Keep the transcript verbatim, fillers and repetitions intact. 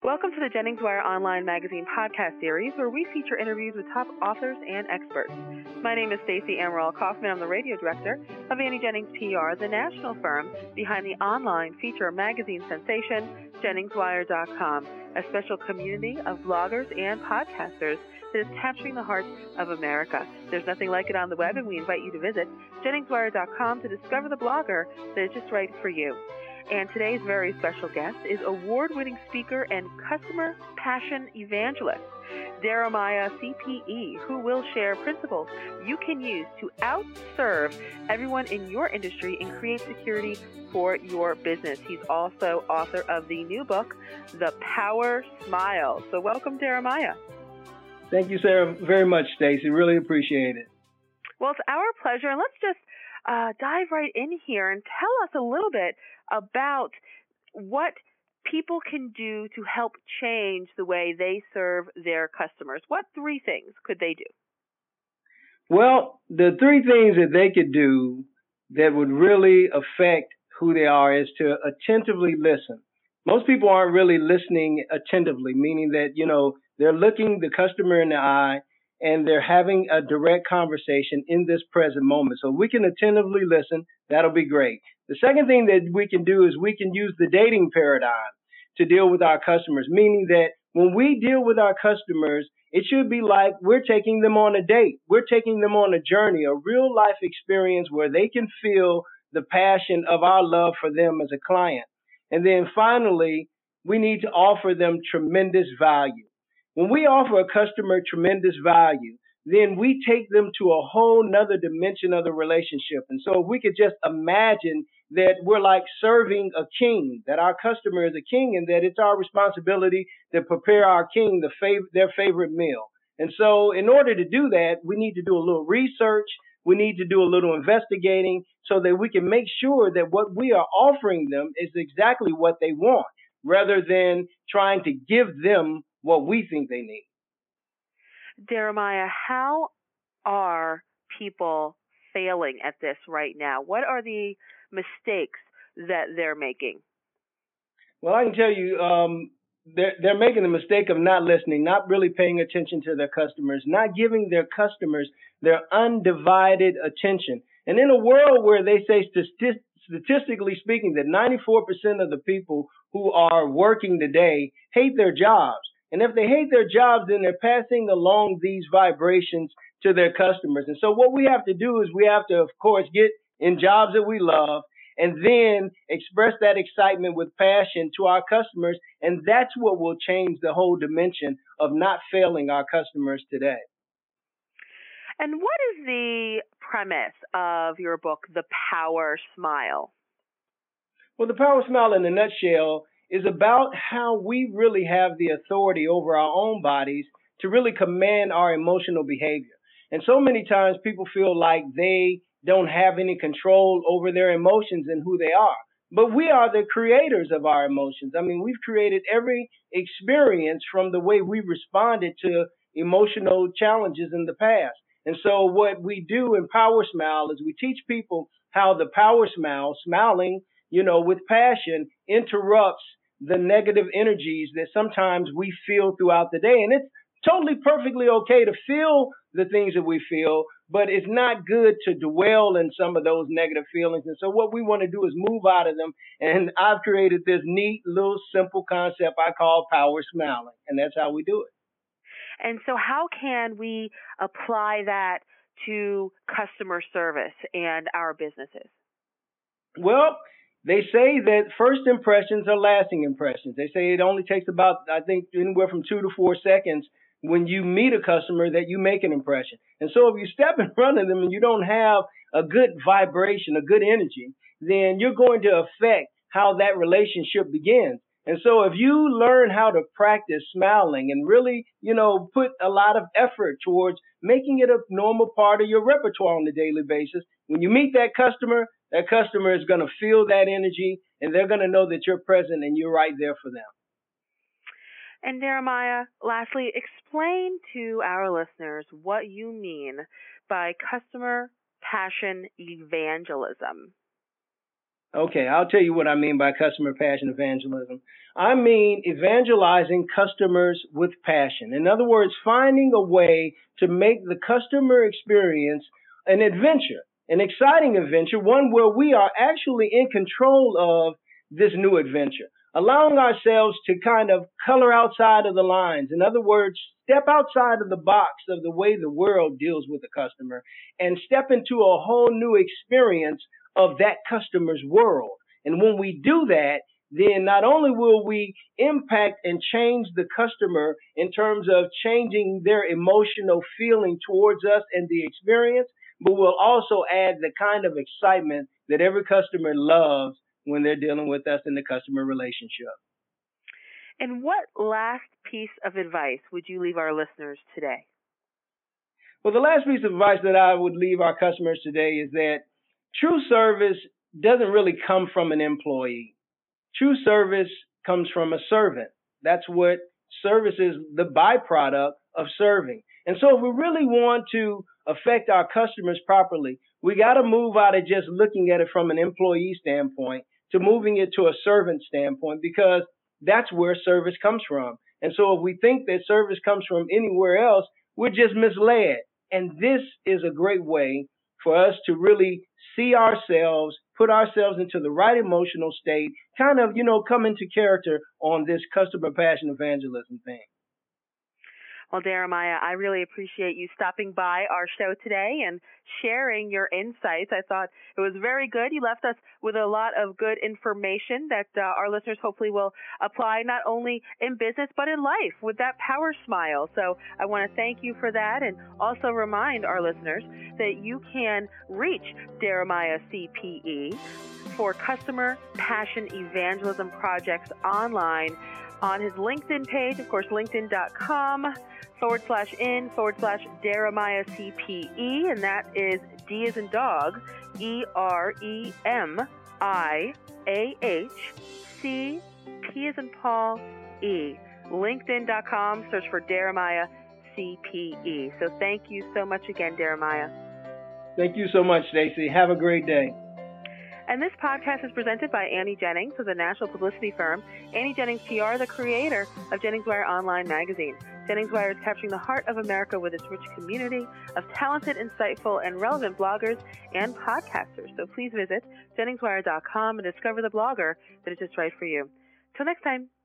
Welcome to the Jennings Wire Online Magazine podcast series, where we feature interviews with top authors and experts. My name is Stacey Amaral Kaufman. I'm the radio director of Annie Jennings P R, the national firm behind the online feature magazine sensation, Jennings Wire dot com, a special community of bloggers and podcasters that is capturing the hearts of America. There's nothing like it on the web, and we invite you to visit Jennings Wire dot com to discover the blogger that is just right for you. And today's very special guest is award-winning speaker and customer passion evangelist, Jeremiah C P E, who will share principles you can use to outserve everyone in your industry and create security for your business. He's also author of the new book, The Power Smile. So welcome, Jeremiah. Thank you, Sarah, very much, Stacey. Really appreciate it. Well, it's our pleasure. And let's just uh, dive right in here and tell us a little bit about what people can do to help change the way they serve their customers. What three things could they do? Well, the three things that they could do that would really affect who they are is to attentively listen. Most people aren't really listening attentively, meaning that, you know, they're looking the customer in the eye and they're having a direct conversation in this present moment. So we can attentively listen. That'll be great. The second thing that we can do is we can use the dating paradigm to deal with our customers, meaning that when we deal with our customers, it should be like we're taking them on a date. We're taking them on a journey, a real life experience where they can feel the passion of our love for them as a client. And then finally, we need to offer them tremendous value. When we offer a customer tremendous value, then we take them to a whole nother dimension of the relationship. And so if we could just imagine that we're like serving a king, that our customer is a king, and that it's our responsibility to prepare our king the fav- their favorite meal. And so in order to do that, we need to do a little research. We need to do a little investigating so that we can make sure that what we are offering them is exactly what they want, rather than trying to give them what we think they need. Jeremiah, how are people failing at this right now? What are the mistakes that they're making? Well, I can tell you, um, they're, they're making the mistake of not listening, not really paying attention to their customers, not giving their customers their undivided attention. And in a world where they say stati- statistically speaking that ninety-four percent of the people who are working today hate their jobs. And if they hate their jobs, then they're passing along these vibrations to their customers. And so what we have to do is we have to, of course, get in jobs that we love and then express that excitement with passion to our customers. And that's what will change the whole dimension of not failing our customers today. And what is the premise of your book, The Power Smile? Well, The Power Smile in a nutshell is about how we really have the authority over our own bodies to really command our emotional behavior. And so many times people feel like they don't have any control over their emotions and who they are. But we are the creators of our emotions. I mean, we've created every experience from the way we responded to emotional challenges in the past. And so what we do in Power Smile is we teach people how the Power Smile, smiling, you know, with passion, interrupts the negative energies that sometimes we feel throughout the day. And it's totally perfectly okay to feel the things that we feel, but it's not good to dwell in some of those negative feelings. And so what we want to do is move out of them. And I've created this neat little simple concept I call Power Smiling. And that's how we do it. And so how can we apply that to customer service and our businesses? Well, they say that first impressions are lasting impressions. They say it only takes about, I think, anywhere from two to four seconds when you meet a customer that you make an impression. And so if you step in front of them and you don't have a good vibration, a good energy, then you're going to affect how that relationship begins. And so if you learn how to practice smiling and really, you know, put a lot of effort towards making it a normal part of your repertoire on a daily basis, when you meet that customer, that customer is going to feel that energy and they're going to know that you're present and you're right there for them. And Jeremiah, lastly, explain to our listeners what you mean by customer passion evangelism. Okay, I'll tell you what I mean by customer passion evangelism. I mean evangelizing customers with passion. In other words, finding a way to make the customer experience an adventure, an exciting adventure, one where we are actually in control of this new adventure, allowing ourselves to kind of color outside of the lines. In other words, step outside of the box of the way the world deals with the customer and step into a whole new experience of that customer's world. And when we do that, then not only will we impact and change the customer in terms of changing their emotional feeling towards us and the experience, but we'll also add the kind of excitement that every customer loves when they're dealing with us in the customer relationship. And what last piece of advice would you leave our listeners today? Well, the last piece of advice that I would leave our customers today is that true service doesn't really come from an employee. True service comes from a servant. That's what service is, the byproduct of serving. And so if we really want to affect our customers properly, we got to move out of just looking at it from an employee standpoint to moving it to a servant standpoint, because that's where service comes from. And so if we think that service comes from anywhere else, we're just misled. And this is a great way for us to really see ourselves, put ourselves into the right emotional state, kind of, you know, come into character on this customer passion evangelism thing. Well, Jeremiah, I really appreciate you stopping by our show today and sharing your insights. I thought it was very good. You left us with a lot of good information that uh, our listeners hopefully will apply not only in business but in life with that power smile. So I want to thank you for that, and also remind our listeners that you can reach Jeremiah C P E for customer passion evangelism projects online on his LinkedIn page, of course, linkedin.com forward slash in forward slash Jeremiah C P E, and that is D as in dog, E R E M I A H C P as in Paul, E. LinkedIn.com, search for Jeremiah C P E. So thank you so much again, Jeremiah. Thank you so much, Stacey. Have a great day. And this podcast is presented by Annie Jennings of the national publicity firm Annie Jennings P R, the creator of Jennings Wire Online magazine. Jennings Wire is capturing the heart of America with its rich community of talented, insightful, and relevant bloggers and podcasters. So please visit Jennings Wire dot com and discover the blogger that is just right for you. Till next time.